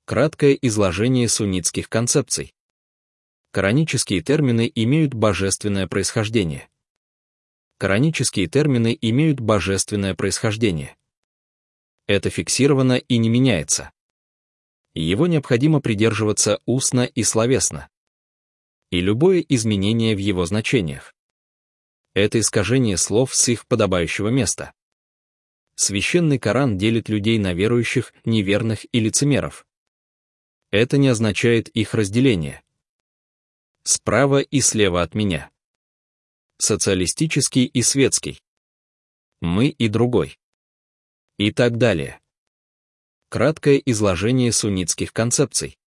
Краткое изложение суннитских концепций. Коранические термины имеют божественное происхождение. Коранические термины имеют божественное происхождение. Это фиксировано и не меняется. Его необходимо придерживаться устно и словесно. И любое изменение в его значениях — это искажение слов с их подобающего места. Священный Коран делит людей на верующих, неверных и лицемеров. Это не означает их разделение. Справа и слева от меня. Социалистический и светский. Мы и другой. И так далее. Краткое изложение суннитских концепций.